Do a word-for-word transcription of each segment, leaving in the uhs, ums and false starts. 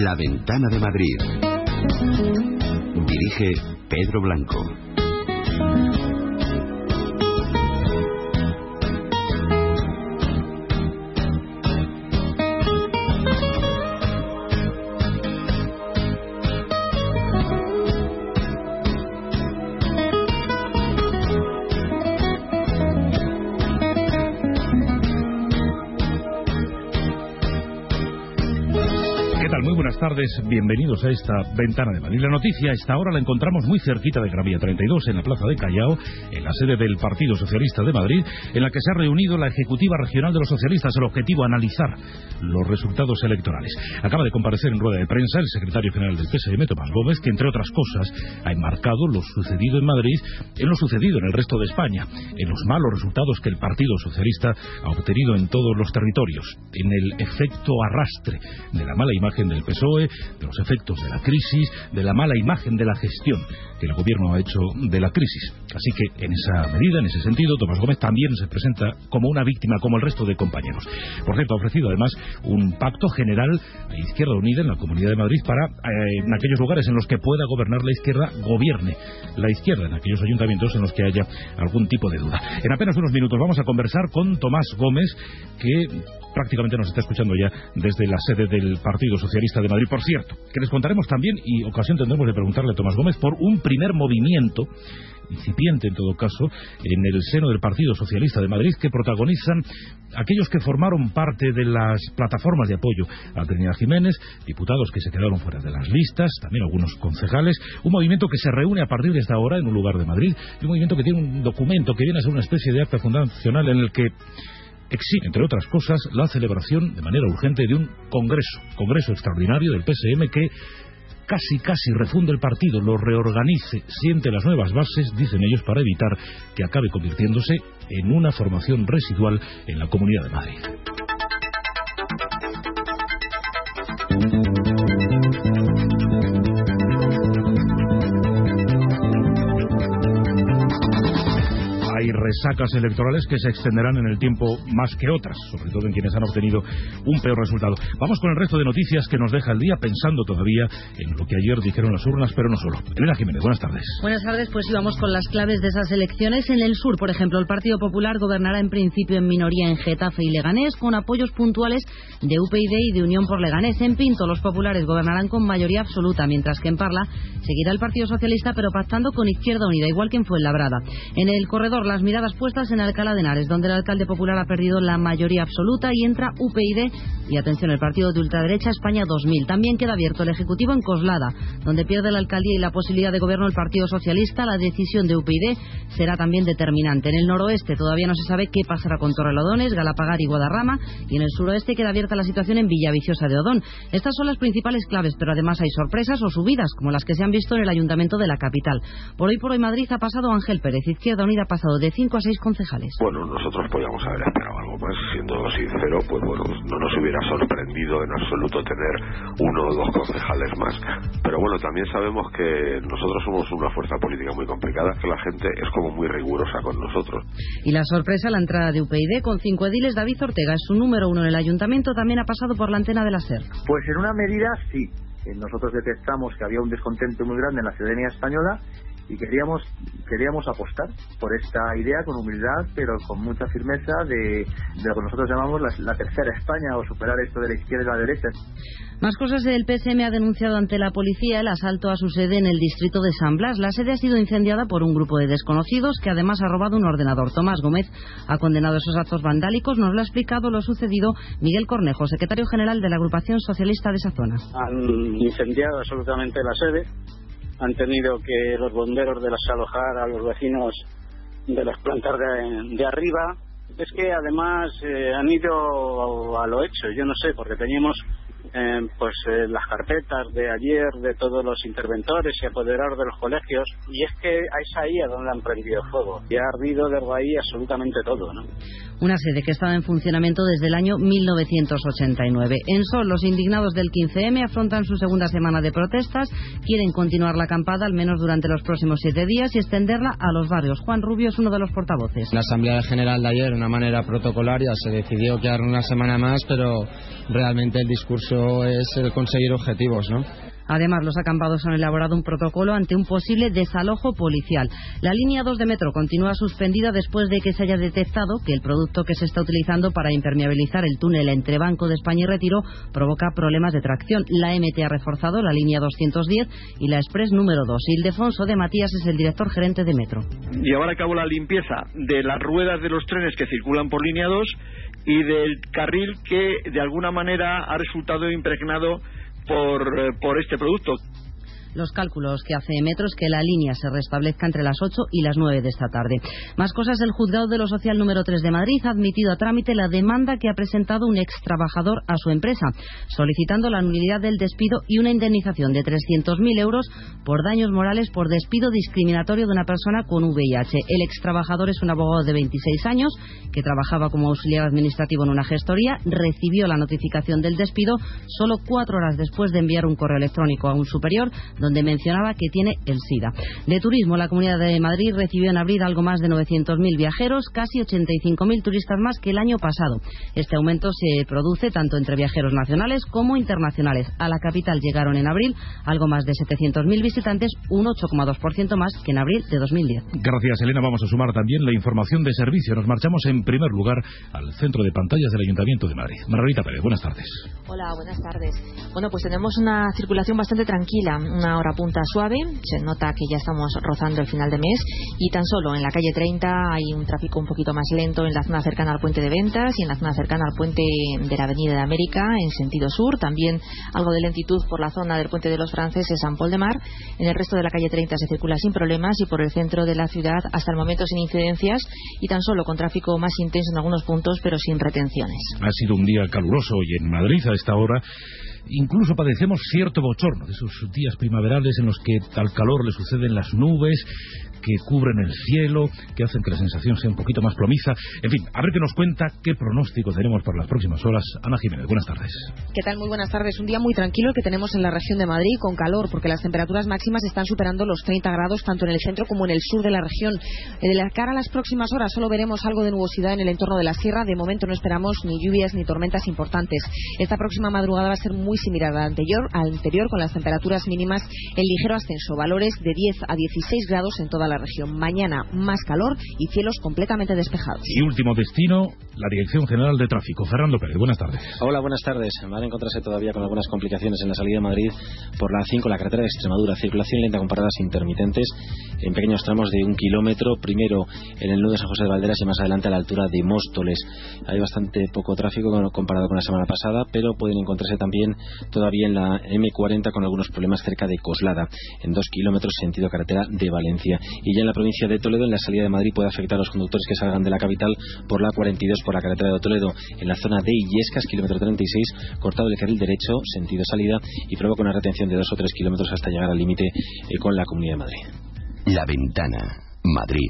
La Ventana de Madrid. Dirige Pedro Blanco. Buenas tardes, bienvenidos a esta Ventana de Madrid. La noticia a esta hora la encontramos muy cerquita de Gran Vía treinta y dos, en la Plaza de Callao, en la sede del Partido Socialista de Madrid, en la que se ha reunido la Ejecutiva Regional de los Socialistas. El objetivo, analizar los resultados electorales. Acaba de comparecer en rueda de prensa el secretario general del P S M, Tomás Gómez, que entre otras cosas ha enmarcado lo sucedido en Madrid en lo sucedido en el resto de España, en los malos resultados que el Partido Socialista ha obtenido en todos los territorios, en el efecto arrastre de la mala imagen del P S O E, de los efectos de la crisis, de la mala imagen de la gestión que el gobierno ha hecho de la crisis. Así que en esa medida, en ese sentido, Tomás Gómez también se presenta como una víctima, como el resto de compañeros. Por cierto, ha ofrecido además un pacto general a Izquierda Unida en la Comunidad de Madrid para, eh, en aquellos lugares en los que pueda gobernar la izquierda, gobierne la izquierda, en aquellos ayuntamientos en los que haya algún tipo de duda. En apenas unos minutos vamos a conversar con Tomás Gómez, que prácticamente nos está escuchando ya desde la sede del Partido Socialista de Madrid. Por cierto, que les contaremos también, y ocasión tendremos de preguntarle a Tomás Gómez por un primer movimiento, incipiente en todo caso, en el seno del Partido Socialista de Madrid, que protagonizan aquellos que formaron parte de las plataformas de apoyo a Trinidad Jiménez, diputados que se quedaron fuera de las listas, también algunos concejales, un movimiento que se reúne a partir de esta hora en un lugar de Madrid, y un movimiento que tiene un documento que viene a ser una especie de acta fundacional en el que exige, entre otras cosas, la celebración de manera urgente de un congreso, congreso extraordinario del P S M que casi casi refunde el partido, lo reorganice, siente las nuevas bases, dicen ellos, para evitar que acabe convirtiéndose en una formación residual en la Comunidad de Madrid. Hay resacas electorales que se extenderán en el tiempo más que otras, sobre todo en quienes han obtenido un peor resultado. Vamos con el resto de noticias que nos deja el día, pensando todavía en lo que ayer dijeron las urnas, pero no solo. Elena Jiménez, buenas tardes. Buenas tardes, pues íbamos con las claves de esas elecciones. En el sur, por ejemplo, el Partido Popular gobernará en principio en minoría en Getafe y Leganés, con apoyos puntuales de U P y D y de Unión por Leganés. En Pinto, los populares gobernarán con mayoría absoluta, mientras que en Parla seguirá el Partido Socialista, pero pactando con Izquierda Unida, igual que en Fuenlabrada. En el corredor, las miradas puestas en Alcalá de Henares, donde el alcalde popular ha perdido la mayoría absoluta, y entra U P y D y, atención, el partido de ultraderecha España dos mil. También queda abierto el Ejecutivo en Coslada, donde pierde la alcaldía y la posibilidad de gobierno el Partido Socialista. La decisión de U P y D será también determinante. En el noroeste todavía no se sabe qué pasará con Torrelodones, Galapagar y Guadarrama, y en el suroeste queda abierta la situación en Villaviciosa de Odón. Estas son las principales claves, pero además hay sorpresas o subidas, como las que se han visto en el Ayuntamiento de la capital. Por hoy por hoy Madrid ha pasado Ángel Pérez. Izquierda Unida ha pasado de cinco a seis concejales. Bueno, nosotros podíamos haber esperado algo más, siendo sincero, pues bueno, no nos hubiera sorprendido en absoluto tener uno o dos concejales más, pero bueno, también sabemos que nosotros somos una fuerza política muy complicada, que la gente es como muy rigurosa con nosotros. Y la sorpresa, la entrada de U P y D con cinco ediles. David Ortega es su número uno en el Ayuntamiento, también ha pasado por la antena de la SER. Pues en una medida sí, nosotros detectamos que había un descontento muy grande en la ciudadanía española, y queríamos queríamos apostar por esta idea con humildad, pero con mucha firmeza, de, de lo que nosotros llamamos la, la tercera España, o superar esto de la izquierda y la derecha. Más cosas. El P S M ha denunciado ante la policía el asalto a su sede en el distrito de San Blas. La sede ha sido incendiada por un grupo de desconocidos que además ha robado un ordenador. Tomás Gómez ha condenado esos actos vandálicos. Nos lo ha explicado lo sucedido Miguel Cornejo, secretario general de la agrupación socialista de esa zona. Han incendiado absolutamente la sede. Han tenido que los bomberos desalojar a los vecinos de las plantas de, de arriba. Es que además eh, han ido a lo hecho, yo no sé, porque teníamos eh, pues eh, las carpetas de ayer de todos los interventores y apoderados de los colegios, y es que es ahí a donde han prendido fuego, y ha ardido desde ahí absolutamente todo, ¿no? Una sede que estaba en funcionamiento desde el año mil novecientos ochenta y nueve. En Sol, los indignados del quince eme afrontan su segunda semana de protestas. Quieren continuar la acampada al menos durante los próximos siete días y extenderla a los barrios. Juan Rubio es uno de los portavoces. En la Asamblea General de ayer, de una manera protocolaria, se decidió quedar una semana más, pero realmente el discurso hecho es el conseguir objetivos, ¿no? Además, los acampados han elaborado un protocolo ante un posible desalojo policial. La línea dos de metro continúa suspendida después de que se haya detectado que el producto que se está utilizando para impermeabilizar el túnel entre Banco de España y Retiro provoca problemas de tracción. La M T ha reforzado la línea doscientos diez y la Express número dos. Ildefonso de Matías es el director gerente de Metro. Llevar a cabo la limpieza de las ruedas de los trenes que circulan por línea dos y del carril que de alguna manera ha resultado impregnado por, por este producto. Los cálculos que hace Metro es que la línea se restablezca entre las ocho y las nueve de esta tarde. Más cosas, el Juzgado de lo Social número tres de Madrid ha admitido a trámite la demanda que ha presentado un ex trabajador a su empresa, solicitando la nulidad del despido y una indemnización de trescientos mil euros por daños morales por despido discriminatorio de una persona con V I H. El ex trabajador es un abogado de veintiséis años que trabajaba como auxiliar administrativo en una gestoría, recibió la notificación del despido solo cuatro horas después de enviar un correo electrónico a un superior donde mencionaba que tiene el SIDA. De turismo, la Comunidad de Madrid recibió en abril algo más de novecientos mil viajeros, casi ochenta y cinco mil turistas más que el año pasado. Este aumento se produce tanto entre viajeros nacionales como internacionales. A la capital llegaron en abril algo más de setecientos mil visitantes, un ocho coma dos por ciento más que en abril de dos mil diez. Gracias, Elena. Vamos a sumar también la información de servicio. Nos marchamos en primer lugar al centro de pantallas del Ayuntamiento de Madrid. Margarita Pérez, buenas tardes. Hola, buenas tardes. Bueno, pues tenemos una circulación bastante tranquila, una hora punta suave, se nota que ya estamos rozando el final de mes y tan solo en la calle treinta hay un tráfico un poquito más lento en la zona cercana al puente de Ventas y en la zona cercana al puente de la Avenida de América en sentido sur, también algo de lentitud por la zona del puente de los Franceses San Pol de Mar. En el resto de la calle treinta se circula sin problemas y por el centro de la ciudad hasta el momento sin incidencias y tan solo con tráfico más intenso en algunos puntos pero sin retenciones. Ha sido un día caluroso y en Madrid a esta hora incluso padecemos cierto bochorno de esos días primaverales en los que al calor le suceden las nubes que cubren el cielo, que hacen que la sensación sea un poquito más plomiza. En fin, a ver qué nos cuenta, qué pronóstico tenemos para las próximas horas. Ana Jiménez, buenas tardes. ¿Qué tal? Muy buenas tardes. Un día muy tranquilo el que tenemos en la región de Madrid, con calor, porque las temperaturas máximas están superando los treinta grados, tanto en el centro como en el sur de la región. De la cara a las próximas horas solo veremos algo de nubosidad en el entorno de la sierra. De momento no esperamos ni lluvias ni tormentas importantes. Esta próxima madrugada va a ser muy similar a la anterior, a la anterior con las temperaturas mínimas en ligero ascenso, valores de diez a dieciséis grados en toda la región. Mañana más calor y cielos completamente despejados. Y último destino, la Dirección General de Tráfico. Fernando Pérez, buenas tardes. Hola, buenas tardes. Van a encontrarse todavía con algunas complicaciones en la salida de Madrid por la A cinco, la carretera de Extremadura. Circulación lenta con paradas intermitentes en pequeños tramos de un kilómetro. Primero en el nudo de San José de Valderas y más adelante a la altura de Móstoles. Hay bastante poco tráfico comparado con la semana pasada, pero pueden encontrarse también todavía en la eme cuarenta con algunos problemas cerca de Coslada, en dos kilómetros sentido carretera de Valencia. Y ya en la provincia de Toledo, en la salida de Madrid, puede afectar a los conductores que salgan de la capital por la cuarenta y dos por la carretera de Toledo, en la zona de Illescas, kilómetro treinta y seis, cortado el carril derecho, sentido salida, y provoca una retención de dos o tres kilómetros hasta llegar al límite eh, con la Comunidad de Madrid. La Ventana, Madrid.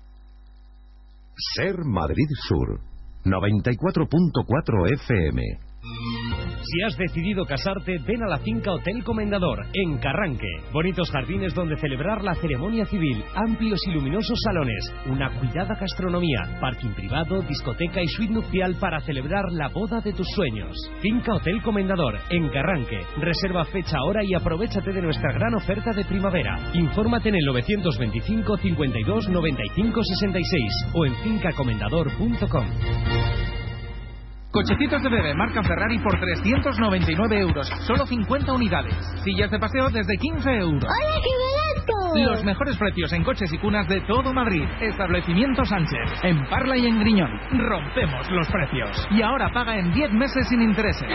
Ser Madrid Sur, noventa y cuatro punto cuatro F M. Si has decidido casarte, ven a la finca Hotel Comendador, en Carranque. Bonitos jardines donde celebrar la ceremonia civil, amplios y luminosos salones, una cuidada gastronomía, parking privado, discoteca y suite nupcial para celebrar la boda de tus sueños. Finca Hotel Comendador, en Carranque. Reserva fecha, hora y aprovéchate de nuestra gran oferta de primavera. Infórmate en el novecientos veinticinco, cincuenta y dos, noventa y cinco, sesenta y seis o en finca comendador punto com. Cochecitos de bebé marca Ferrari por trescientos noventa y nueve euros. Solo cincuenta unidades. Sillas de paseo desde quince euros. ¡Hola, qué barato! Los mejores precios en coches y cunas de todo Madrid. Establecimiento Sánchez. En Parla y en Griñón. Rompemos los precios. Y ahora paga en diez meses sin intereses.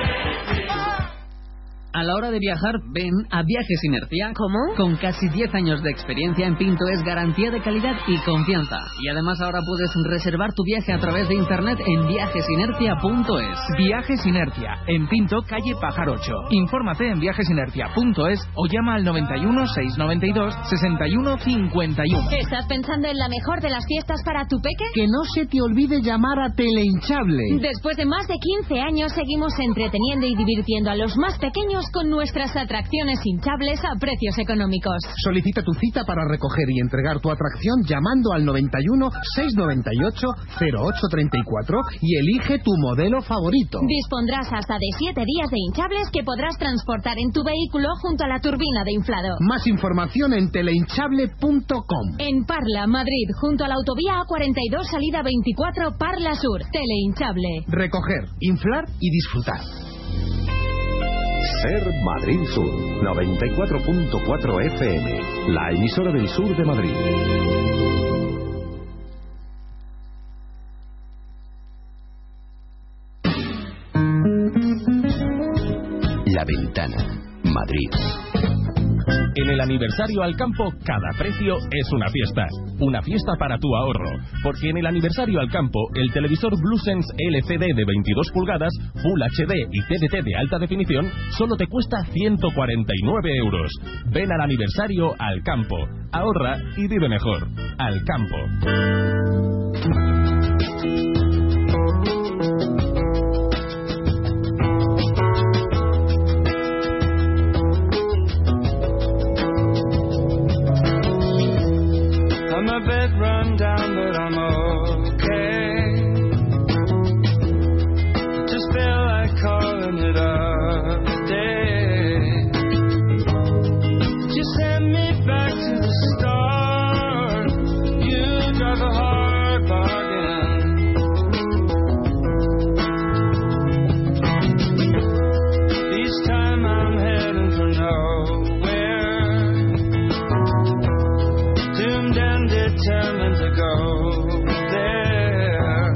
A la hora de viajar, ven a Viajes Inercia. ¿Cómo? Con casi diez años de experiencia en Pinto es garantía de calidad y confianza. Y además ahora puedes reservar tu viaje a través de internet en viajes inercia punto es. Viajes Inercia, en Pinto, calle Pajar ocho. Infórmate en viajes inercia punto es o llama al noventa y uno, seiscientos noventa y dos, sesenta y uno, cincuenta y uno. ¿Estás pensando en la mejor de las fiestas para tu peque? Que no se te olvide llamar a Telehinchable. Después de más de quince años seguimos entreteniendo y divirtiendo a los más pequeños Sorpréndenos con nuestras atracciones hinchables a precios económicos. Solicita tu cita para recoger y entregar tu atracción llamando al noventa y uno, seiscientos noventa y ocho, cero ocho treinta y cuatro y elige tu modelo favorito. Dispondrás hasta de siete días de hinchables que podrás transportar en tu vehículo junto a la turbina de inflado. Más información en telehinchable punto com. En Parla, Madrid, junto a la autovía A cuarenta y dos, salida veinticuatro, Parla Sur. Telehinchable. Recoger, inflar y disfrutar. Ser Madrid Sur, noventa y cuatro punto cuatro F M, la emisora del sur de Madrid. La Ventana, Madrid. En el aniversario Alcampo, cada precio es una fiesta. Una fiesta para tu ahorro. Porque en el aniversario Alcampo, el televisor BlueSense L C D de veintidós pulgadas, Full H D y T D T de alta definición, solo te cuesta ciento cuarenta y nueve euros. Ven al aniversario Alcampo. Ahorra y vive mejor. Alcampo. I'm a bit run down, but I'm okay. Just feel like calling it a day. Just send me back to the start. You drive a hard bargain. Each time I'm heading for nowhere, doomed and determined to go there.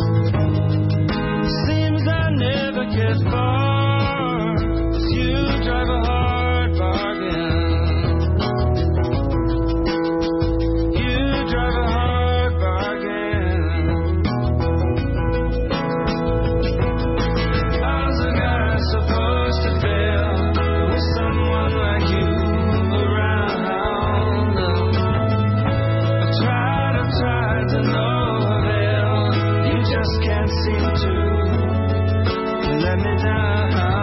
Seems I never get far, 'cause you drive a hard bargain. You drive a hard bargain. How's a guy supposed to feel with someone like you around? Tried, I've tried to no avail. You just can't seem to let me down.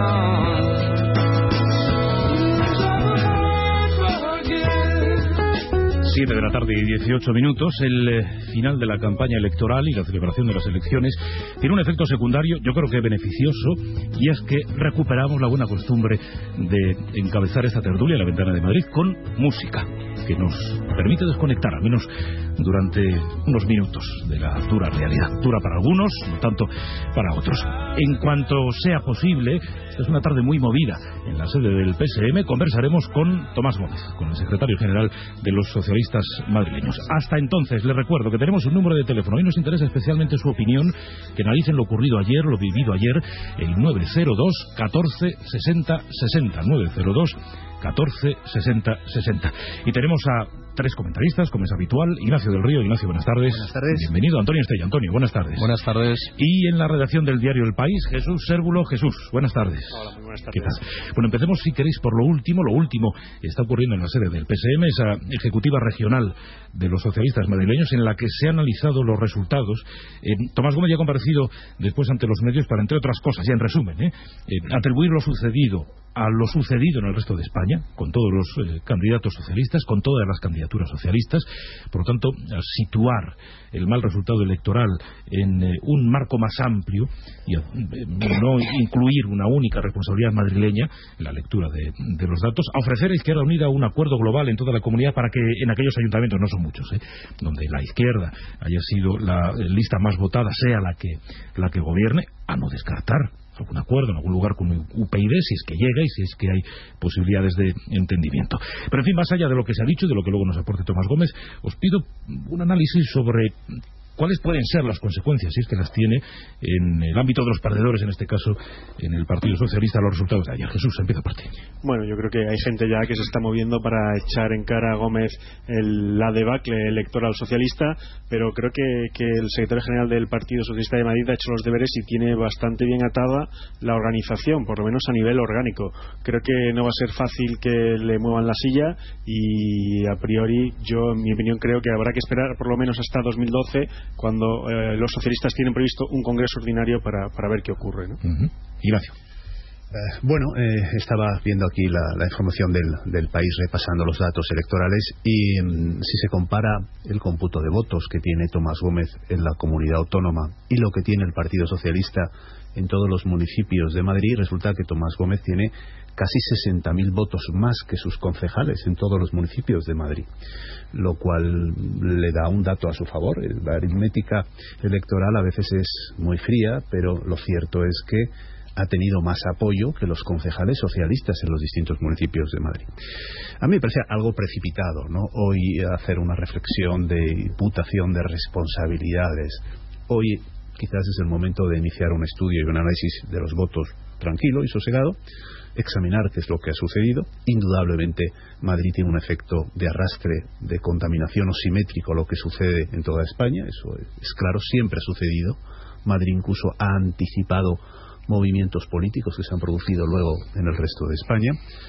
siete de la tarde y dieciocho minutos. El eh, final de la campaña electoral y la celebración de las elecciones tiene un efecto secundario, yo creo que beneficioso, y es que recuperamos la buena costumbre de encabezar esta tertulia en la Ventana de Madrid con música, que nos permite desconectar, al menos durante unos minutos, de la dura realidad. Dura para algunos, no tanto para otros. En cuanto sea posible, esta es una tarde muy movida. En la sede del P S M conversaremos con Tomás Gómez, con el secretario general de los socialistas madrileños. Hasta entonces, les recuerdo que tenemos un número de teléfono. Hoy nos interesa especialmente su opinión, que analicen lo ocurrido ayer, lo vivido ayer, el nueve cero dos, catorce, sesenta, sesenta, nueve cero dos, catorce, sesenta, sesenta. Y tenemos a tres comentaristas, como es habitual. Ignacio del Río. Ignacio, buenas tardes. Buenas tardes. Bienvenido. Antonio Estella. Antonio, buenas tardes. Buenas tardes. Y en la redacción del diario El País, Jesús Sérvulo. Jesús, buenas tardes. Hola, muy buenas tardes. ¿Qué tal? Bueno, empecemos, si queréis, por lo último. Lo último está ocurriendo en la sede del P S M, esa ejecutiva regional de los socialistas madrileños, en la que se han analizado los resultados. Eh, Tomás Gómez ya ha comparecido después ante los medios para, entre otras cosas, ya en resumen, eh, eh, atribuir lo sucedido a lo sucedido en el resto de España, con todos los eh, candidatos socialistas, con todas las candidaturas socialistas. Por lo tanto, a situar el mal resultado electoral en eh, un marco más amplio y a, eh, no incluir una única responsabilidad madrileña en la lectura de, de los datos, a ofrecer a Izquierda Unida un acuerdo global en toda la comunidad para que en aquellos ayuntamientos, no son muchos, eh, donde la izquierda haya sido la lista más votada, sea la que, la que gobierne, a no descartar algún acuerdo en algún lugar con U P YD, si es que llega y si es que hay posibilidades de entendimiento. Pero en fin, más allá de lo que se ha dicho y de lo que luego nos aporte Tomás Gómez, os pido un análisis sobre cuáles pueden ser las consecuencias, si es que las tiene, en el ámbito de los perdedores, en este caso en el Partido Socialista, los resultados de ayer. Jesús, empieza por ti. Bueno, yo creo que hay gente ya que se está moviendo para echar en cara a Gómez el, la debacle electoral socialista, pero creo que, que el secretario general del Partido Socialista de Madrid ha hecho los deberes y tiene bastante bien atada la organización, por lo menos a nivel orgánico. Creo que no va a ser fácil que le muevan la silla y a priori yo, en mi opinión, creo que habrá que esperar por lo menos hasta dos mil doce, cuando eh, los socialistas tienen previsto un congreso ordinario para, para ver qué ocurre, ¿no? Uh-huh. Ignacio. Eh, bueno, eh, estaba viendo aquí la, la información del, del país, repasando los datos electorales, y mm, si se compara el cómputo de votos que tiene Tomás Gómez en la comunidad autónoma y lo que tiene el Partido Socialista en todos los municipios de Madrid, resulta que Tomás Gómez tiene casi sesenta mil votos más que sus concejales en todos los municipios de Madrid, lo cual le da un dato a su favor. La aritmética electoral a veces es muy fría, pero lo cierto es que ha tenido más apoyo que los concejales socialistas en los distintos municipios de Madrid. A mí me parece algo precipitado, ¿no?, hoy hacer una reflexión de imputación de responsabilidades. Hoy quizás es el momento de iniciar un estudio y un análisis de los votos tranquilo y sosegado, examinar qué es lo que ha sucedido. Indudablemente Madrid tiene un efecto de arrastre, de contaminación osimétrico a lo que sucede en toda España, eso es claro, siempre ha sucedido. Madrid incluso ha anticipado movimientos políticos que se han producido luego en el resto de España.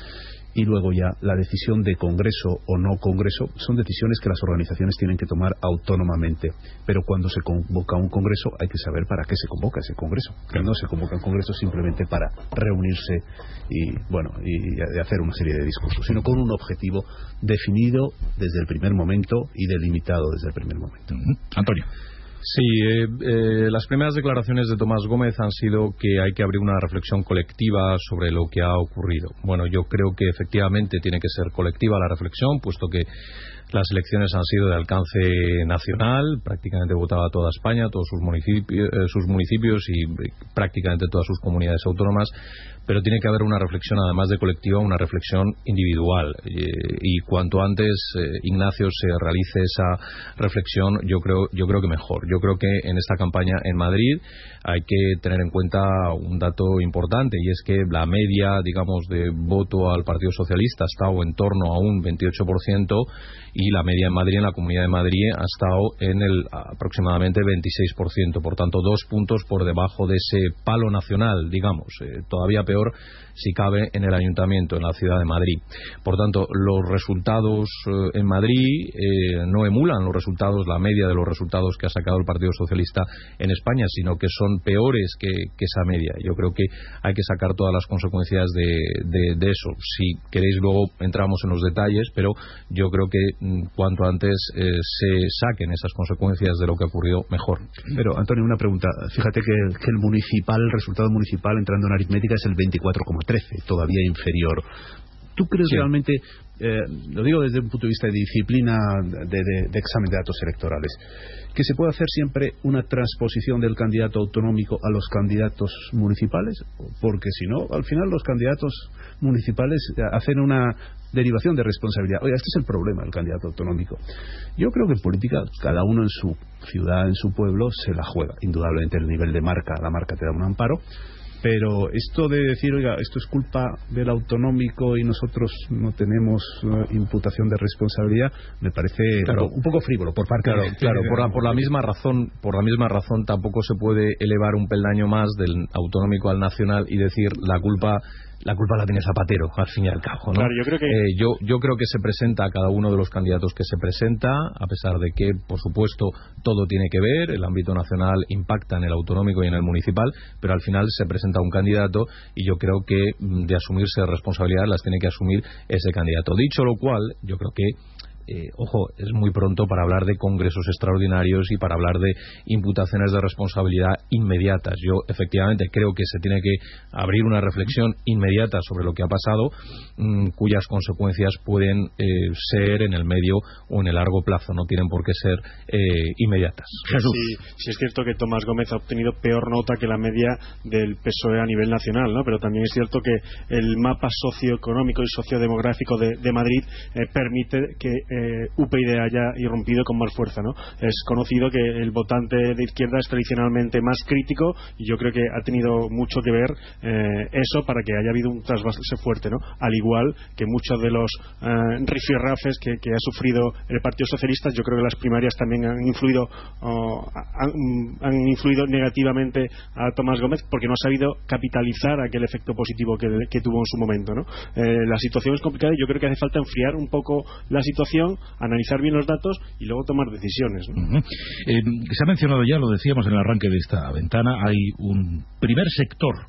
Y luego ya la decisión de congreso o no congreso son decisiones que las organizaciones tienen que tomar autónomamente, pero cuando se convoca un congreso hay que saber para qué se convoca ese congreso, que no se convoca un congreso simplemente para reunirse y bueno y hacer una serie de discursos, sino con un objetivo definido desde el primer momento y delimitado desde el primer momento. Uh-huh. Antonio. Sí, eh, eh, las primeras declaraciones de Tomás Gómez han sido que hay que abrir una reflexión colectiva sobre lo que ha ocurrido. Bueno, yo creo que efectivamente tiene que ser colectiva la reflexión, puesto que las elecciones han sido de alcance nacional, prácticamente votaba toda España, todos sus municipios, eh, sus municipios y eh, prácticamente todas sus comunidades autónomas, pero tiene que haber una reflexión, además de colectiva, una reflexión individual. Eh, y cuanto antes, eh, Ignacio, se realice esa reflexión, yo creo, yo creo que mejor. Yo creo que en esta campaña en Madrid hay que tener en cuenta un dato importante, y es que la media, digamos, de voto al Partido Socialista ha estado en torno a un veintiocho por ciento, y la media en Madrid, en la Comunidad de Madrid, ha estado en el aproximadamente veintiséis por ciento. Por tanto, dos puntos por debajo de ese palo nacional, digamos. Eh, todavía peor si cabe en el Ayuntamiento, en la ciudad de Madrid. Por tanto, los resultados eh, en Madrid eh, no emulan los resultados, la media de los resultados que ha sacado el Partido Socialista en España, sino que son peores que, que esa media. Yo creo que hay que sacar todas las consecuencias de, de, de eso. Si queréis, luego entramos en los detalles, pero yo creo que mm, cuanto antes eh, se saquen esas consecuencias de lo que ha ocurrido, mejor. Pero, Antonio, una pregunta. Fíjate que, que el municipal, el resultado municipal entrando en aritmética es el veinticuatro coma trece, todavía inferior. ¿Tú crees sí. realmente, eh, lo digo desde un punto de vista de disciplina de, de, de examen de datos electorales, que se puede hacer siempre una transposición del candidato autonómico a los candidatos municipales? Porque si no, al final los candidatos municipales hacen una derivación de responsabilidad. Oiga, este es el problema del candidato autonómico. Yo creo que en política cada uno en su ciudad, en su pueblo, se la juega. Indudablemente el nivel de marca, la marca te da un amparo, pero esto de decir, oiga, esto es culpa del autonómico y nosotros no tenemos uh, imputación de responsabilidad, me parece claro. un poco frívolo por parte claro, de... Claro, por la, por la misma razón, por la misma razón tampoco se puede elevar un peldaño más del autonómico al nacional y decir la culpa... La culpa la tiene Zapatero, al fin y al cabo, ¿no? Claro, yo creo que... Eh, yo, yo creo que se presenta a cada uno de los candidatos que se presenta, a pesar de que, por supuesto, todo tiene que ver, el ámbito nacional impacta en el autonómico y en el municipal, pero al final se presenta un candidato y yo creo que de asumirse responsabilidades las tiene que asumir ese candidato. Dicho lo cual, yo creo que Eh, ojo, es muy pronto para hablar de congresos extraordinarios y para hablar de imputaciones de responsabilidad inmediatas. Yo efectivamente creo que se tiene que abrir una reflexión inmediata sobre lo que ha pasado, mmm, cuyas consecuencias pueden eh, ser en el medio o en el largo plazo, no tienen por qué ser eh, inmediatas. Jesús. Sí, sí es cierto que Tomás Gómez ha obtenido peor nota que la media del P S O E a nivel nacional, ¿no? Pero también es cierto que el mapa socioeconómico y sociodemográfico de, de Madrid eh, permite que Eh, U P yD haya irrumpido con más fuerza, ¿no? Es conocido que el votante de izquierda es tradicionalmente más crítico y yo creo que ha tenido mucho que ver eh, eso para que haya habido un trasvase fuerte, ¿no? Al igual que muchos de los eh, rifirrafes que, que ha sufrido el Partido Socialista, yo creo que las primarias también han influido oh, han, han influido negativamente a Tomás Gómez porque no ha sabido capitalizar aquel efecto positivo que, que tuvo en su momento, ¿no? Eh, la situación es complicada y yo creo que hace falta enfriar un poco la situación, analizar bien los datos y luego tomar decisiones, ¿no? Uh-huh. eh, se ha mencionado ya, lo decíamos en el arranque de esta ventana, hay un primer sector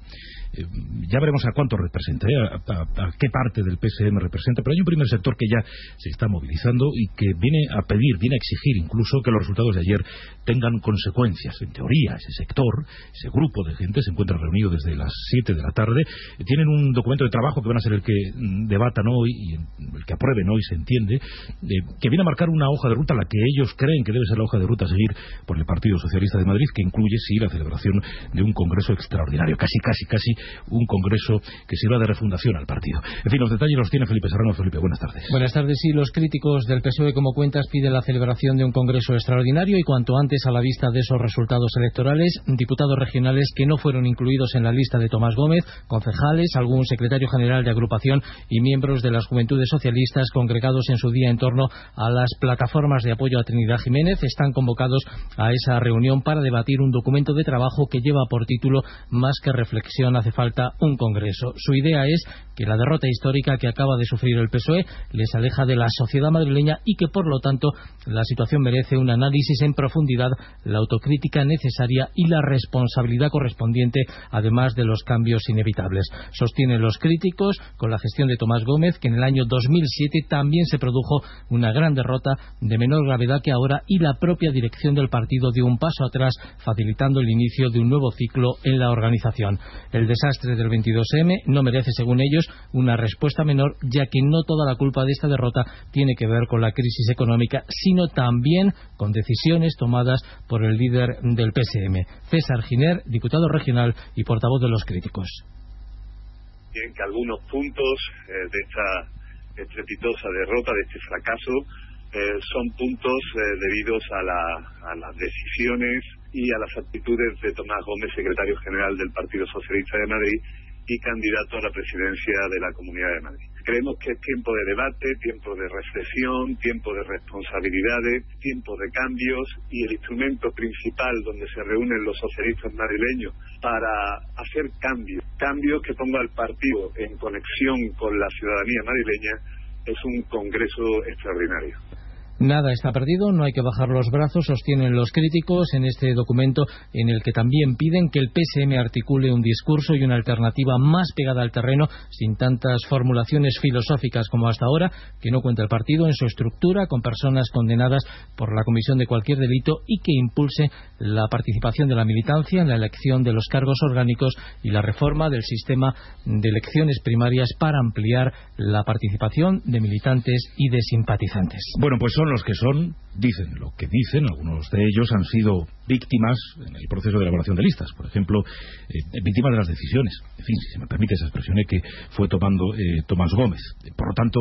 Eh, ya veremos a cuánto representa, ¿eh? a, a, a qué parte del P S M representa, pero hay un primer sector que ya se está movilizando y que viene a pedir, viene a exigir incluso que los resultados de ayer tengan consecuencias. En teoría, ese sector, ese grupo de gente se encuentra reunido desde las siete de la tarde, eh, tienen un documento de trabajo que van a ser el que mm, debatan hoy y el que aprueben hoy, se entiende, eh, que viene a marcar una hoja de ruta, la que ellos creen que debe ser la hoja de ruta a seguir por el Partido Socialista de Madrid, que incluye, sí, la celebración de un congreso extraordinario, casi, casi, casi un congreso que sirva de refundación al partido. En fin, los detalles los tiene Felipe Serrano. Felipe, buenas tardes. Buenas tardes. Sí, los críticos del P S O E, como cuentas, piden la celebración de un congreso extraordinario y cuanto antes a la vista de esos resultados electorales. Diputados regionales que no fueron incluidos en la lista de Tomás Gómez, concejales, algún secretario general de agrupación y miembros de las Juventudes Socialistas congregados en su día en torno a las plataformas de apoyo a Trinidad Jiménez, están convocados a esa reunión para debatir un documento de trabajo que lleva por título "Más que reflexión, hace falta un congreso". Su idea es que la derrota histórica que acaba de sufrir el P S O E les aleja de la sociedad madrileña y que, por lo tanto, la situación merece un análisis en profundidad, la autocrítica necesaria y la responsabilidad correspondiente, además de los cambios inevitables. Sostienen los críticos, con la gestión de Tomás Gómez, que en el año dos mil siete también se produjo una gran derrota de menor gravedad que ahora y la propia dirección del partido dio un paso atrás, facilitando el inicio de un nuevo ciclo en la organización. El desastre del veintidós eme no merece, según ellos, una respuesta menor, ya que no toda la culpa de esta derrota tiene que ver con la crisis económica, sino también con decisiones tomadas por el líder del P S M, César Giner, diputado regional y portavoz de los críticos. Bien, que algunos puntos eh, de esta estrepitosa derrota, de este fracaso, eh, son puntos eh, debidos a, la, a las decisiones y a las actitudes de Tomás Gómez, secretario general del Partido Socialista de Madrid y candidato a la presidencia de la Comunidad de Madrid. Creemos que es tiempo de debate, tiempo de reflexión, tiempo de responsabilidades, tiempo de cambios, y el instrumento principal donde se reúnen los socialistas madrileños para hacer cambios, cambios que ponga al partido en conexión con la ciudadanía madrileña, es un congreso extraordinario. Nada está perdido, no hay que bajar los brazos, sostienen los críticos en este documento, en el que también piden que el P S M articule un discurso y una alternativa más pegada al terreno, sin tantas formulaciones filosóficas como hasta ahora, que no cuenta el partido en su estructura con personas condenadas por la comisión de cualquier delito, y que impulse la participación de la militancia en la elección de los cargos orgánicos y la reforma del sistema de elecciones primarias para ampliar la participación de militantes y de simpatizantes. Bueno, pues son los que son, dicen lo que dicen, algunos de ellos han sido víctimas en el proceso de elaboración de listas, por ejemplo, eh, víctimas de las decisiones, en fin, si se me permite esa expresión, eh, que fue tomando eh, Tomás Gómez. Por lo tanto,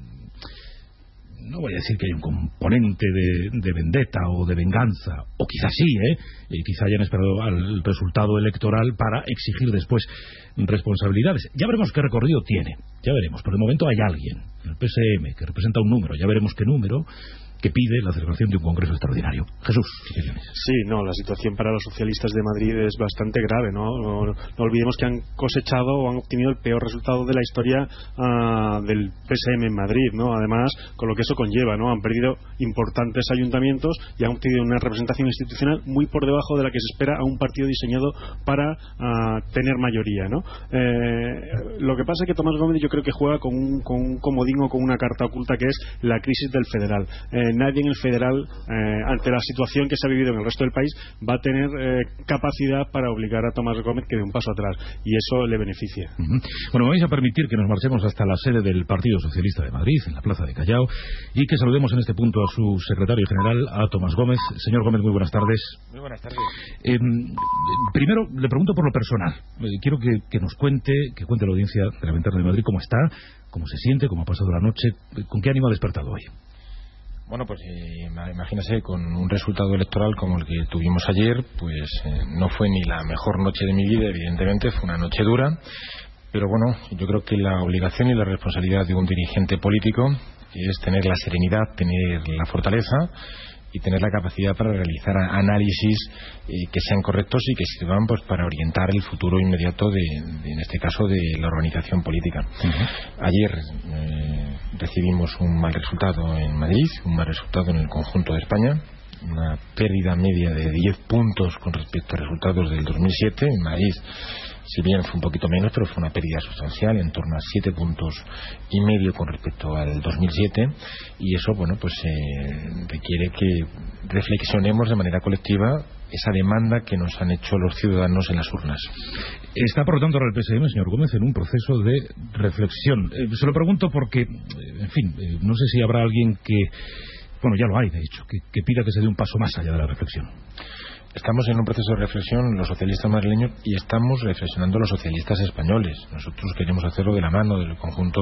no voy a decir que hay un componente de, de vendetta o de venganza, o quizás sí, ¿eh? Y quizá hayan esperado al resultado electoral para exigir después responsabilidades. Ya veremos qué recorrido tiene, ya veremos. Por el momento hay alguien, el P S M, que representa un número, ya veremos qué número, que pide la celebración de un congreso extraordinario. Jesús, ¿qué tienes? Sí, no, la situación para los socialistas de Madrid es bastante grave, ¿no? No, no olvidemos que han cosechado o han obtenido el peor resultado de la historia uh, del P S M en Madrid, ¿no? Además, con lo que eso conlleva, ¿no? Han perdido importantes ayuntamientos y han obtenido una representación institucional muy por debajo de la que se espera a un partido diseñado para uh, tener mayoría, ¿no? Eh, lo que pasa es que Tomás Gómez yo creo que juega con un, con un comodín o con una carta oculta, que es la crisis del federal. Eh, nadie en el federal, eh, ante la situación que se ha vivido en el resto del país, va a tener eh, capacidad para obligar a Tomás Gómez que dé un paso atrás, y eso le beneficia. Uh-huh. Bueno, me vais a permitir que nos marchemos hasta la sede del Partido Socialista de Madrid, en la Plaza de Callao, y que saludemos en este punto a su secretario general, a Tomás Gómez. Señor Gómez, muy buenas tardes. Muy buenas tardes. Eh, primero, le pregunto por lo personal. Eh, quiero que, que nos cuente, que cuente la audiencia de la Ventana de Madrid cómo está, cómo se siente, cómo ha pasado la noche, con qué ánimo ha despertado hoy. Bueno, pues eh, imagínese, con un resultado electoral como el que tuvimos ayer, pues eh, no fue ni la mejor noche de mi vida, evidentemente, fue una noche dura, pero bueno, yo creo que la obligación y la responsabilidad de un dirigente político es tener la serenidad, tener la fortaleza y tener la capacidad para realizar análisis eh, que sean correctos y que sirvan pues para orientar el futuro inmediato de, de en este caso, de la organización política. Uh-huh. Ayer eh, recibimos un mal resultado en Madrid, un mal resultado en el conjunto de España, una pérdida media de diez puntos con respecto a resultados del dos mil siete. En Madrid si bien fue un poquito menos, pero fue una pérdida sustancial, en torno a siete puntos y medio con respecto al dos mil siete, y eso, bueno, pues eh, requiere que reflexionemos de manera colectiva esa demanda que nos han hecho los ciudadanos en las urnas. Está, por lo tanto, el P S D M, señor Gómez, en un proceso de reflexión. Eh, se lo pregunto porque, eh, en fin, eh, no sé si habrá alguien que, bueno, ya lo hay, de hecho, que, que pida que se dé un paso más allá de la reflexión. Estamos en un proceso de reflexión los socialistas madrileños y estamos reflexionando los socialistas españoles. Nosotros queremos hacerlo de la mano del conjunto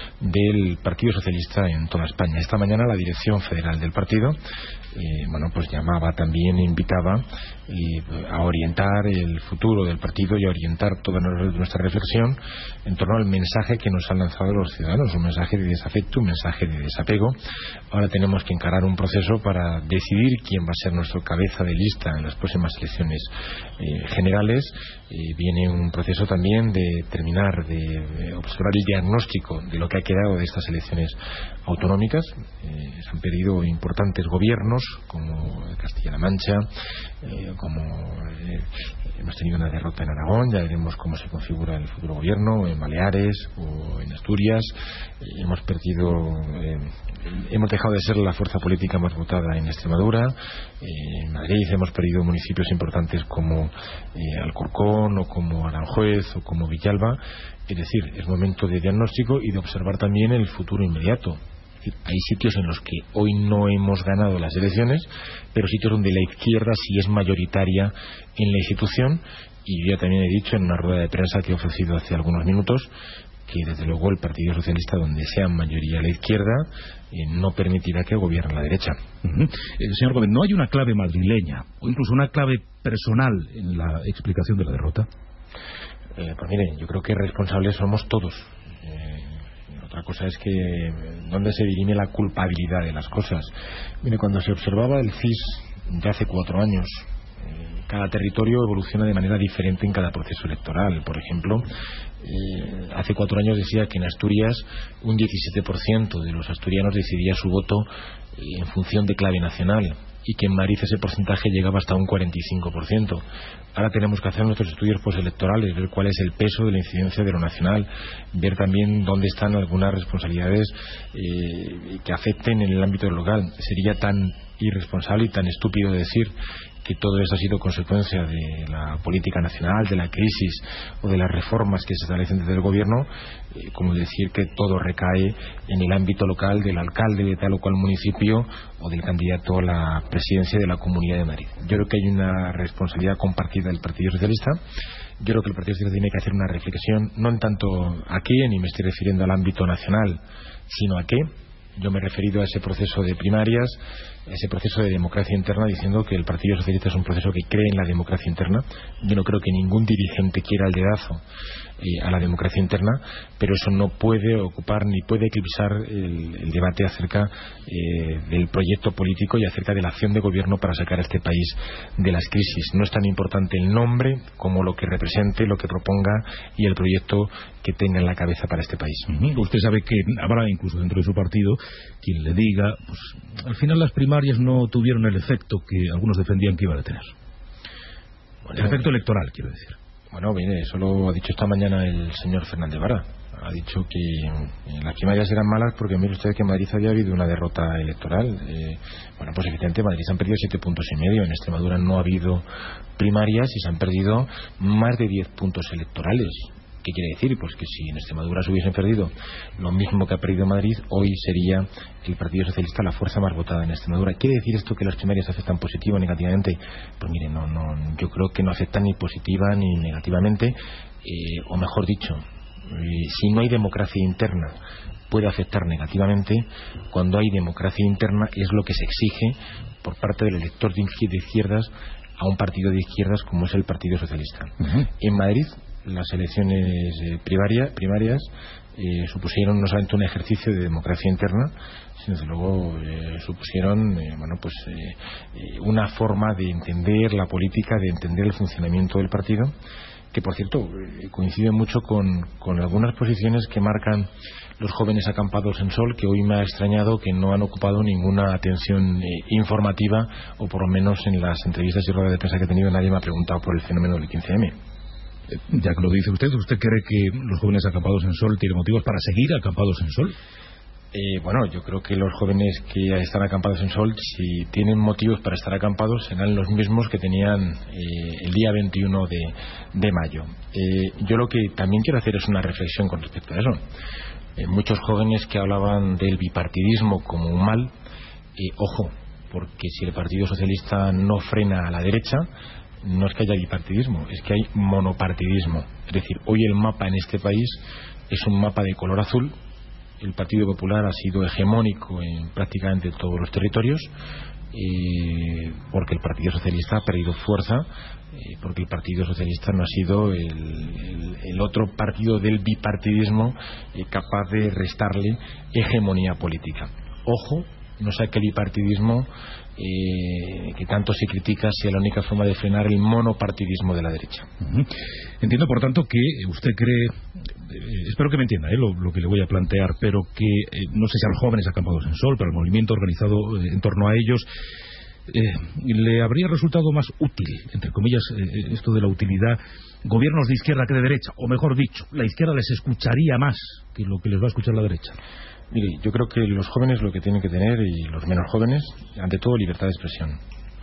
del Partido Socialista en toda España. Esta mañana la dirección federal del partido eh, bueno, pues llamaba también, invitaba eh, a orientar el futuro del partido y a orientar toda nuestra reflexión en torno al mensaje que nos han lanzado los ciudadanos, un mensaje de desafecto, un mensaje de desapego. Ahora tenemos que encarar un proceso para decidir quién va a ser nuestro cabeza de lista en las próximas elecciones eh, generales. Eh, viene un proceso también de terminar de, de observar el diagnóstico de lo que ha quedado de estas elecciones autonómicas. Eh, se han perdido importantes gobiernos como Castilla-La Mancha, eh, como eh, hemos tenido una derrota en Aragón, ya veremos cómo se configura el futuro gobierno en Baleares o en Asturias. Eh, hemos perdido eh, hemos dejado de ser la fuerza política más votada en Extremadura. Eh, en Madrid hemos perdido municipios importantes como eh, Alcorcón o como Aranjuez o como Villalba. Es decir, es momento de diagnóstico y de observar también el futuro inmediato. Hay sitios en los que hoy no hemos ganado las elecciones, pero sitios donde la izquierda sí es mayoritaria en la institución, y yo también he dicho en una rueda de prensa que he ofrecido hace algunos minutos que desde luego el Partido Socialista, donde sea mayoría la izquierda, eh, no permitirá que gobierne la derecha. Uh-huh. eh, señor Gómez, ¿no hay una clave madrileña o incluso una clave personal en la explicación de la derrota? Eh, pues mire, yo creo que responsables somos todos. Eh, otra cosa es que dónde se dirime la culpabilidad de las cosas. Mire, cuando se observaba el C I S de hace cuatro años, eh, cada territorio evoluciona de manera diferente en cada proceso electoral. Por ejemplo, eh, hace cuatro años decía que en Asturias un diecisiete por ciento de los asturianos decidía su voto eh, en función de clave nacional, y que en Madrid ese porcentaje llegaba hasta un cuarenta y cinco por ciento. Ahora tenemos que hacer nuestros estudios postelectorales, ver cuál es el peso de la incidencia de lo nacional, ver también dónde están algunas responsabilidades eh, que afecten en el ámbito local. Sería tan irresponsable y tan estúpido decir que todo eso ha sido consecuencia de la política nacional, de la crisis o de las reformas que se establecen desde el gobierno, eh, como decir que todo recae en el ámbito local del alcalde de tal o cual municipio o del candidato a la presidencia de la Comunidad de Madrid. Yo creo que hay una responsabilidad compartida del Partido Socialista. Yo creo que el Partido Socialista tiene que hacer una reflexión, no en tanto a qué, ni me estoy refiriendo al ámbito nacional, sino a qué. Yo me he referido a ese proceso de primarias, a ese proceso de democracia interna, diciendo que el Partido Socialista es un proceso que cree en la democracia interna. Yo no creo que ningún dirigente quiera el dedazo eh, a la democracia interna, pero eso no puede ocupar ni puede eclipsar el, el debate acerca eh, del proyecto político y acerca de la acción de gobierno para sacar a este país de las crisis. No es tan importante el nombre como lo que represente, lo que proponga y el proyecto que tenga en la cabeza para este país. Uh-huh. Usted sabe que habrá incluso dentro de su partido quien le diga, pues al final las primarias no tuvieron el efecto que algunos defendían que iban a tener. Bueno, el efecto electoral, quiero decir. Bueno, bien, eso lo ha dicho esta mañana el señor Fernández Vara. Ha dicho que eh, las primarias eran malas porque mire usted que en Madrid había habido una derrota electoral. Eh, bueno, pues evidentemente en Madrid se han perdido siete puntos y medio. En Extremadura no ha habido primarias y se han perdido más de diez puntos electorales. ¿Qué quiere decir? Pues que si en Extremadura se hubiesen perdido lo mismo que ha perdido Madrid, hoy sería el Partido Socialista la fuerza más votada en Extremadura. ¿Quiere decir esto que las primarias afectan positiva o negativamente? Pues mire, no, no, yo creo que no afectan ni positiva ni negativamente, eh, o mejor dicho, eh, si no hay democracia interna puede afectar negativamente. Cuando hay democracia interna es lo que se exige por parte del elector de izquierdas a un partido de izquierdas como es el Partido Socialista. Uh-huh. En Madrid las elecciones eh, primaria, primarias eh, supusieron no solamente un ejercicio de democracia interna, sino desde luego eh, supusieron eh, bueno pues eh, eh, una forma de entender la política, de entender el funcionamiento del partido, que por cierto eh, coincide mucho con, con algunas posiciones que marcan los jóvenes acampados en Sol, que hoy me ha extrañado que no han ocupado ninguna atención eh, informativa, o por lo menos en las entrevistas y ruedas de prensa que he tenido nadie me ha preguntado por el fenómeno del quince eme. Ya que lo dice usted, ¿usted cree que los jóvenes acampados en Sol tienen motivos para seguir acampados en Sol? Eh, bueno, yo creo que los jóvenes que están acampados en Sol, si tienen motivos para estar acampados, serán los mismos que tenían eh, el día veintiuno de, de mayo. Eh, yo lo que también quiero hacer es una reflexión con respecto a eso. Eh, muchos jóvenes que hablaban del bipartidismo como un mal, eh, ojo, porque si el Partido Socialista no frena a la derecha, no es que haya bipartidismo, es que hay monopartidismo. Es decir, hoy el mapa en este país es un mapa de color azul. El Partido Popular ha sido hegemónico en prácticamente todos los territorios, eh, porque el Partido Socialista ha perdido fuerza, eh, porque el Partido Socialista no ha sido el, el, el otro partido del bipartidismo eh, capaz de restarle hegemonía política. Ojo, no sea que el bipartidismo eh, que tanto se critica sea la única forma de frenar el monopartidismo de la derecha. Uh-huh. Entiendo, por tanto, que usted cree, eh, espero que me entienda eh, lo, lo que le voy a plantear, pero que eh, no sé si a los jóvenes acampados en Sol, pero al movimiento organizado eh, en torno a ellos, eh, le habría resultado más útil, entre comillas, eh, esto de la utilidad, gobiernos de izquierda que de derecha, o mejor dicho, la izquierda les escucharía más que lo que les va a escuchar la derecha. Mire, yo creo que los jóvenes lo que tienen que tener, y los menos jóvenes, ante todo, libertad de expresión.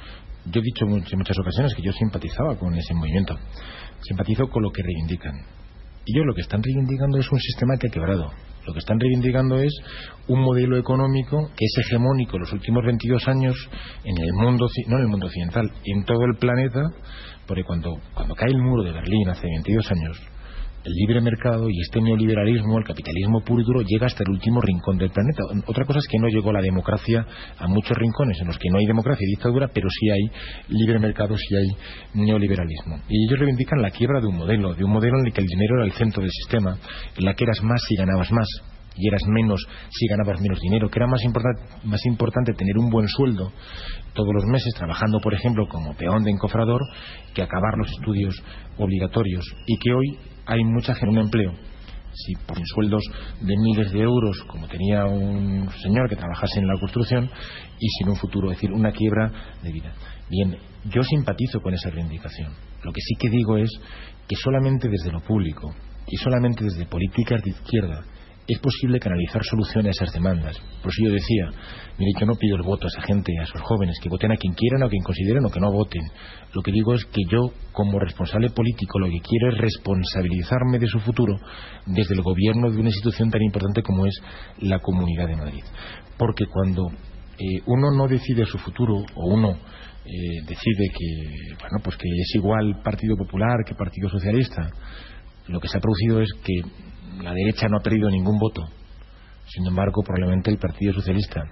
Yo he dicho en muchas ocasiones que yo simpatizaba con ese movimiento. Simpatizo con lo que reivindican. Y ellos lo que están reivindicando es un sistema que ha quebrado. Lo que están reivindicando es un modelo económico que es hegemónico los últimos veintidós años en el mundo, no en el mundo occidental, en todo el planeta, porque cuando, cuando cae el muro de Berlín hace veintidós años, el libre mercado y este neoliberalismo, el capitalismo puro y duro, llega hasta el último rincón del planeta. Otra cosa es que no llegó la democracia a muchos rincones en los que no hay democracia y dictadura, pero sí hay libre mercado, sí hay neoliberalismo. Y ellos reivindican la quiebra de un modelo, de un modelo en el que el dinero era el centro del sistema, en la que eras más si ganabas más y eras menos si ganabas menos dinero, que era más, importan- más importante tener un buen sueldo todos los meses trabajando, por ejemplo, como peón de encofrador, que acabar los estudios obligatorios, y que hoy hay mucha gente en un empleo, si por sueldos de miles de euros, como tenía un señor que trabajase en la construcción, y sin un futuro, es decir, una quiebra de vida. Bien, yo simpatizo con esa reivindicación. Lo que sí que digo es que solamente desde lo público y solamente desde políticas de izquierda es posible canalizar soluciones a esas demandas. Por eso yo decía, mire, yo no pido el voto a esa gente, a esos jóvenes, que voten a quien quieran o a quien consideren o que no voten. Lo que digo es que yo, como responsable político, lo que quiero es responsabilizarme de su futuro desde el gobierno de una institución tan importante como es la Comunidad de Madrid. Porque cuando eh, uno no decide su futuro, o uno eh, decide que, bueno, pues que es igual Partido Popular que Partido Socialista, lo que se ha producido es que la derecha no ha perdido ningún voto. Sin embargo, probablemente el Partido Socialista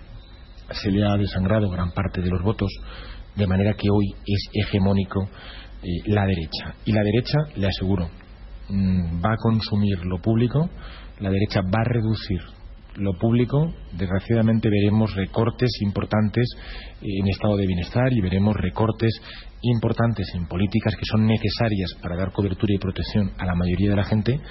se le ha desangrado gran parte de los votos, de manera que hoy es hegemónico eh, la derecha. Y la derecha, le aseguro, mmm, va a consumir lo público, la derecha va a reducir lo público. Desgraciadamente veremos recortes importantes en estado de bienestar y veremos recortes importantes en políticas que son necesarias para dar cobertura y protección a la mayoría de la gente,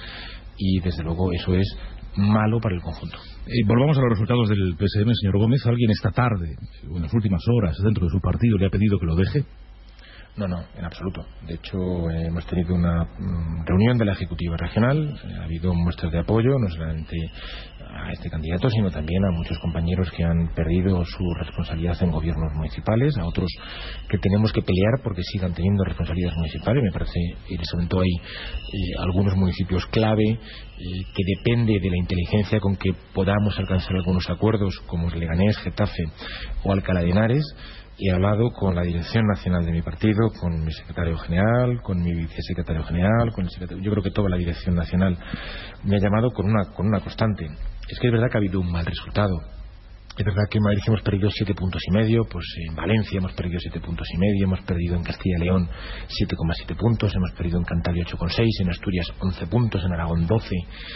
y desde luego eso es malo para el conjunto. Eh, volvamos a los resultados del P S M, señor Gómez. ¿Alguien esta tarde, o en las últimas horas, dentro de su partido, le ha pedido que lo deje? No, no, en absoluto. De hecho, eh, hemos tenido una mm, reunión de la Ejecutiva Regional, eh, ha habido muestras de apoyo, no solamente a este candidato, sino también a muchos compañeros que han perdido su responsabilidad en gobiernos municipales, a otros que tenemos que pelear porque sigan teniendo responsabilidades municipales. Me parece, en ese momento hay eh, algunos municipios clave eh, que depende de la inteligencia con que podamos alcanzar algunos acuerdos, como Leganés, Getafe o Alcalá de Henares. He hablado con la dirección nacional de mi partido, con mi secretario general, con mi vicesecretario general, con el secretario. Yo creo que toda la dirección nacional me ha llamado con una, con una constante. Es que es verdad que ha habido un mal resultado. Es verdad que en Madrid hemos perdido siete puntos y medio, pues en Valencia hemos perdido siete puntos y medio, hemos perdido en Castilla y León siete coma siete puntos, hemos perdido en Cantabria ocho coma seis, en Asturias once puntos, en Aragón doce,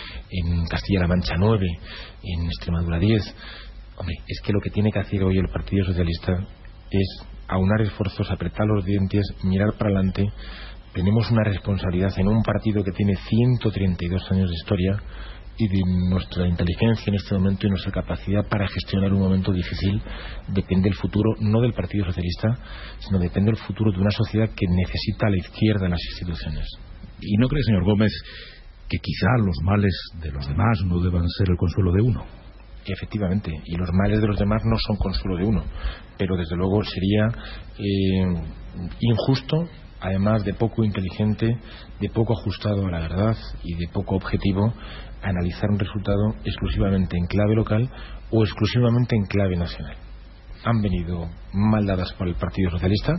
en Castilla-La Mancha nueve, en Extremadura diez. Hombre, es que lo que tiene que hacer hoy el Partido Socialista es aunar esfuerzos, apretar los dientes, mirar para adelante. Tenemos una responsabilidad en un partido que tiene ciento treinta y dos años de historia, y de nuestra inteligencia en este momento y nuestra capacidad para gestionar un momento difícil depende el futuro, no del Partido Socialista, sino depende el futuro de una sociedad que necesita a la izquierda en las instituciones. ¿Y no cree, señor Gómez, que quizá los males de los demás no deban ser el consuelo de uno? Efectivamente, y los males de los demás no son consuelo de uno, pero desde luego sería eh, injusto, además de poco inteligente, de poco ajustado a la verdad y de poco objetivo, analizar un resultado exclusivamente en clave local o exclusivamente en clave nacional. Han venido mal dadas por el Partido Socialista.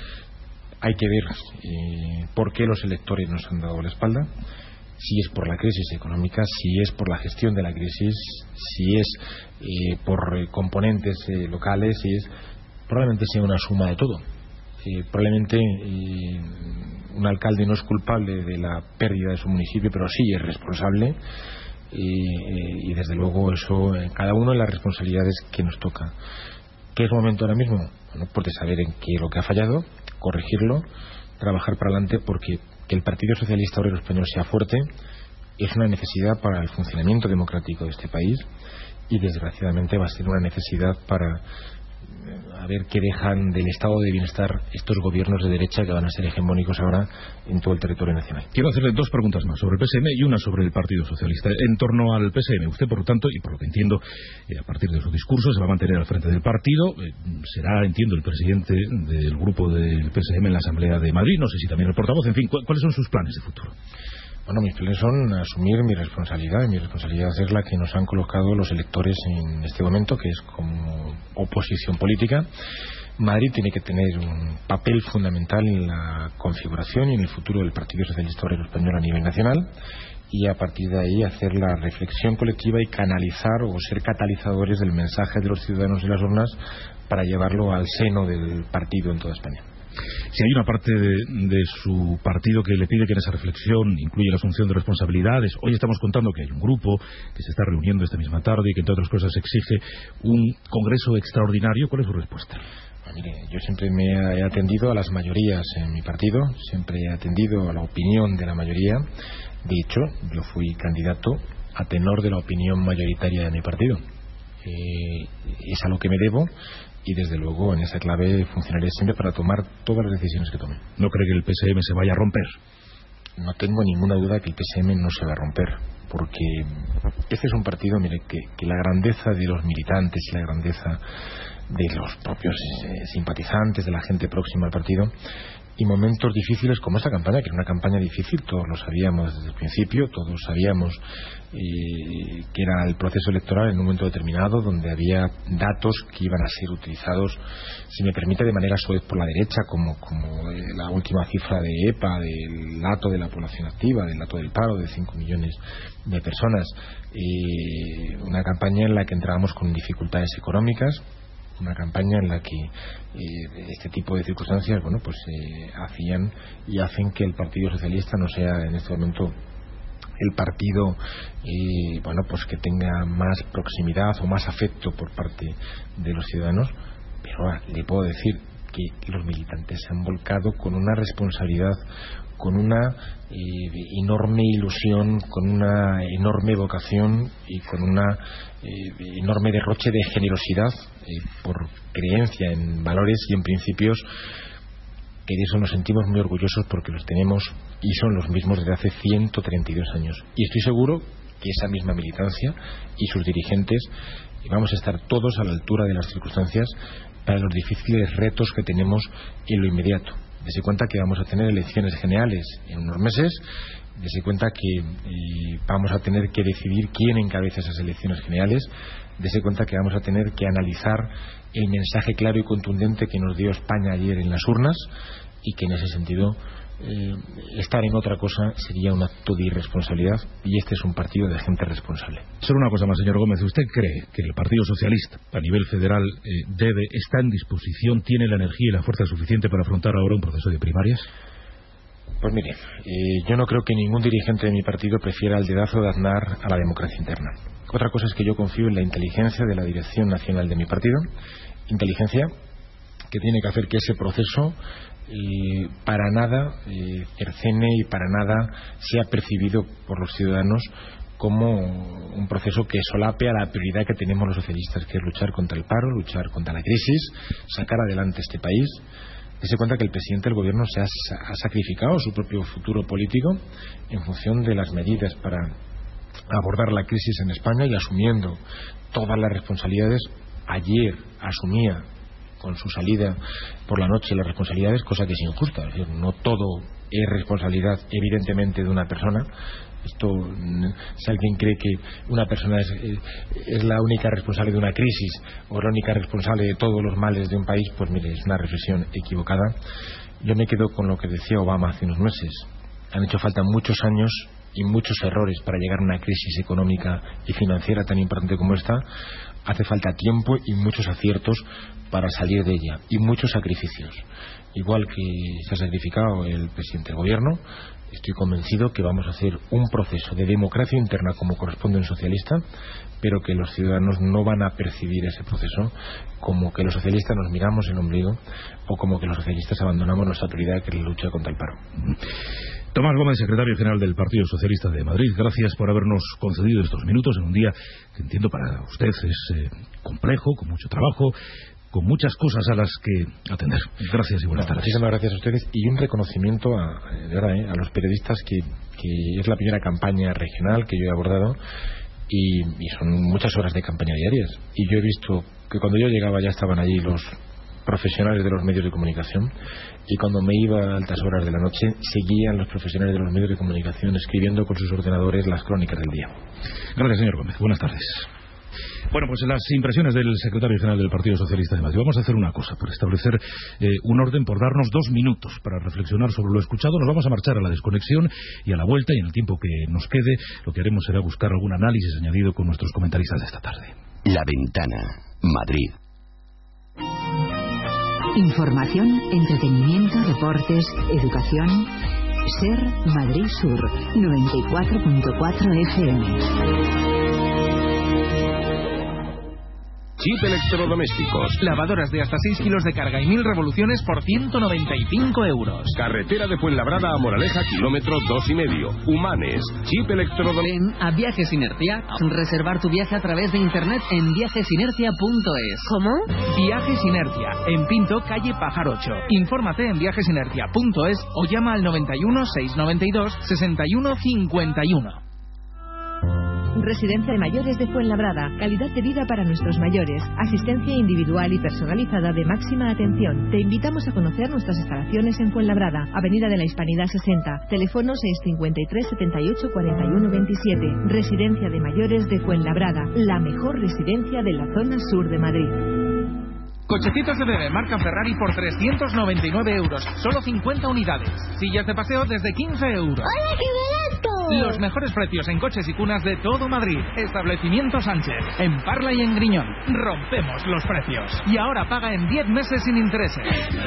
Hay que ver eh, por qué los electores nos han dado la espalda, si es por la crisis económica, si es por la gestión de la crisis, si es eh, por eh, componentes eh, locales, si es probablemente sea una suma de todo. Eh, probablemente eh, un alcalde no es culpable de la pérdida de su municipio, pero sí es responsable, eh, eh, y desde luego eso, eh, cada uno en las responsabilidades que nos toca. ¿Qué es momento ahora mismo? Bueno, pues de saber en qué es lo que ha fallado, corregirlo, trabajar para adelante, porque que el Partido Socialista Obrero Español sea fuerte es una necesidad para el funcionamiento democrático de este país, y desgraciadamente va a ser una necesidad para a ver qué dejan del estado de bienestar estos gobiernos de derecha que van a ser hegemónicos ahora en todo el territorio nacional. Quiero hacerle dos preguntas más sobre el P S M y una sobre el Partido Socialista. En torno al P S M, usted, por lo tanto, y por lo que entiendo, eh, a partir de su discurso, se va a mantener al frente del partido. Eh, será, entiendo, el presidente del grupo del P S M en la Asamblea de Madrid. No sé si también el portavoz. En fin, ¿cu- ¿cuáles son sus planes de futuro? Bueno, mis planes son asumir mi responsabilidad. Mi responsabilidad es la que nos han colocado los electores en este momento, que es como oposición política. Madrid tiene que tener un papel fundamental en la configuración y en el futuro del Partido Socialista Obrero Español a nivel nacional, y a partir de ahí hacer la reflexión colectiva y canalizar o ser catalizadores del mensaje de los ciudadanos y las urnas para llevarlo al seno del partido en toda España. Si hay una parte de, de su partido que le pide que en esa reflexión incluya la asunción de responsabilidades, hoy estamos contando que hay un grupo que se está reuniendo esta misma tarde y que, entre otras cosas, exige un congreso extraordinario. ¿Cuál es su respuesta? Bueno, mire, yo siempre me he atendido a las mayorías en mi partido, siempre he atendido a la opinión de la mayoría. De hecho, yo fui candidato a tenor de la opinión mayoritaria de mi partido. Eh, es a lo que me debo, y desde luego en esa clave funcionaré siempre para tomar todas las decisiones que tome. ¿No cree que el P S M se vaya a romper? No tengo ninguna duda que el P S M no se va a romper, porque este es un partido, mire, que, que la grandeza de los militantes y la grandeza de los propios eh, simpatizantes, de la gente próxima al partido, y momentos difíciles como esta campaña, que era una campaña difícil, todos lo sabíamos desde el principio, todos sabíamos eh, que era el proceso electoral en un momento determinado donde había datos que iban a ser utilizados, si me permite, de manera suave por la derecha, como, como eh, la última cifra de E P A, del dato de la población activa, del dato del paro de cinco millones de personas, eh, una campaña en la que entrábamos con dificultades económicas, una campaña en la que eh, este tipo de circunstancias, bueno, pues eh, hacían y hacen que el Partido Socialista no sea en este momento el partido eh, bueno, pues que tenga más proximidad o más afecto por parte de los ciudadanos, pero ahora le puedo decir que los militantes se han volcado con una responsabilidad, con una eh, enorme ilusión, con una enorme vocación y con una eh, enorme derroche de generosidad eh, por creencia en valores y en principios, que de eso nos sentimos muy orgullosos porque los tenemos y son los mismos desde hace ciento treinta y dos años. Y estoy seguro que esa misma militancia y sus dirigentes vamos a estar todos a la altura de las circunstancias para los difíciles retos que tenemos en lo inmediato. Dese cuenta que vamos a tener elecciones generales en unos meses, dese cuenta que eh, vamos a tener que decidir quién encabeza esas elecciones generales, dese cuenta que vamos a tener que analizar el mensaje claro y contundente que nos dio España ayer en las urnas, y que en ese sentido eh, estar en otra cosa sería un acto de irresponsabilidad, y este es un partido de gente responsable. Solo una cosa más, señor Gómez. ¿Usted cree que el Partido Socialista a nivel federal eh, debe, está en disposición, tiene la energía y la fuerza suficiente para afrontar ahora un proceso de primarias? Pues mire, eh, yo no creo que ningún dirigente de mi partido prefiera el dedazo de Aznar a la democracia interna. Otra cosa es que yo confío en la inteligencia de la dirección nacional de mi partido, inteligencia que tiene que hacer que ese proceso eh, para nada eh, cercene y para nada sea percibido por los ciudadanos como un proceso que solape a la prioridad que tenemos los socialistas, que es luchar contra el paro, luchar contra la crisis, sacar adelante este país. Dese cuenta que el presidente del gobierno se ha, ha sacrificado su propio futuro político en función de las medidas para abordar la crisis en España y asumiendo todas las responsabilidades. Ayer asumía con su salida por la noche las responsabilidades, cosa que es injusta. Es decir, no todo es responsabilidad evidentemente de una persona. Esto, si alguien cree que una persona es, es la única responsable de una crisis o la única responsable de todos los males de un país, pues mire, es una reflexión equivocada. Yo me quedo con lo que decía Obama hace unos meses. Han hecho falta muchos años y muchos errores para llegar a una crisis económica y financiera tan importante como esta. Hace falta tiempo y muchos aciertos para salir de ella, y muchos sacrificios. Igual que se ha sacrificado el presidente del gobierno, estoy convencido que vamos a hacer un proceso de democracia interna como corresponde a un socialista, pero que los ciudadanos no van a percibir ese proceso como que los socialistas nos miramos el ombligo o como que los socialistas abandonamos nuestra autoridad, que es la lucha contra el paro. Tomás Gómez, secretario general del Partido Socialista de Madrid, gracias por habernos concedido estos minutos en un día que entiendo para usted es eh, complejo, con mucho trabajo, con muchas cosas a las que atender. Gracias y buenas tardes. Muchísimas gracias a ustedes y un reconocimiento a, de verdad, eh, a los periodistas, que, que es la primera campaña regional que yo he abordado y, y son muchas horas de campaña diarias. Y yo he visto que cuando yo llegaba ya estaban allí los profesionales de los medios de comunicación, y cuando me iba a altas horas de la noche seguían los profesionales de los medios de comunicación escribiendo con sus ordenadores las crónicas del día. Gracias, señor Gómez. Buenas tardes. Bueno, pues las impresiones del secretario general del Partido Socialista de Madrid. Vamos a hacer una cosa, por establecer eh, un orden, por darnos dos minutos para reflexionar sobre lo escuchado. Nos vamos a marchar a la desconexión y a la vuelta, y en el tiempo que nos quede lo que haremos será buscar algún análisis añadido con nuestros comentaristas de esta tarde. La Ventana, Madrid. Información, entretenimiento, deportes, educación. Ser Madrid Sur, noventa y cuatro punto cuatro F M. Chip Electrodomésticos. Lavadoras de hasta seis kilos de carga y mil revoluciones por ciento noventa y cinco euros. Carretera de Fuenlabrada a Moraleja, kilómetro dos y medio. Humanes. Chip Electrodomésticos. Ven a Viajes Inercia. Reservar tu viaje a través de internet en viajes inercia punto es. ¿Cómo? Viajes Inercia. En Pinto, calle Pajar ocho. Infórmate en viajes inercia punto es o llama al noventa y uno, seiscientos noventa y dos, sesenta y uno cincuenta y uno. Residencia de Mayores de Fuenlabrada. Calidad de vida para nuestros mayores. Asistencia individual y personalizada de máxima atención. Te invitamos a conocer nuestras instalaciones en Fuenlabrada, Avenida de la Hispanidad sesenta. Teléfono seis cincuenta y tres, setenta y ocho, cuarenta y uno veintisiete. Residencia de Mayores de Fuenlabrada. La mejor residencia de la zona sur de Madrid. Cochecitos de bebé marca Ferrari por trescientos noventa y nueve euros. Solo cincuenta unidades. Sillas de paseo desde quince euros. ¡Hola, qué barato! Los mejores precios en coches y cunas de todo Madrid. Establecimiento Sánchez. En Parla y en Griñón. Rompemos los precios. Y ahora paga en diez meses sin intereses.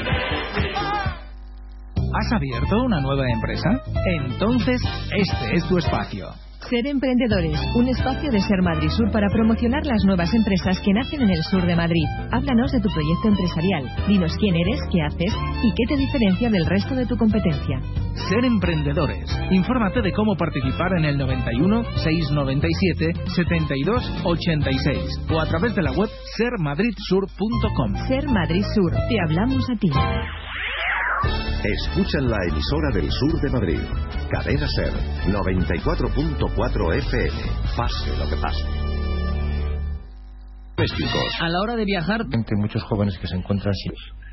¿Has abierto una nueva empresa? Entonces, este es tu espacio. Ser Emprendedores, un espacio de Ser Madrid Sur para promocionar las nuevas empresas que nacen en el sur de Madrid. Háblanos de tu proyecto empresarial, dinos quién eres, qué haces y qué te diferencia del resto de tu competencia. Ser Emprendedores. Infórmate de cómo participar en el noventa y uno, seiscientos noventa y siete, setenta y dos, ochenta y seis o a través de la web ser madrid sur punto com. Ser Madrid Sur, te hablamos a ti. Escuchan la emisora del sur de Madrid. Cadena Ser, noventa y cuatro punto cuatro F M. Pase lo que pase. A la hora de viajar, muchos jóvenes que se encuentran sin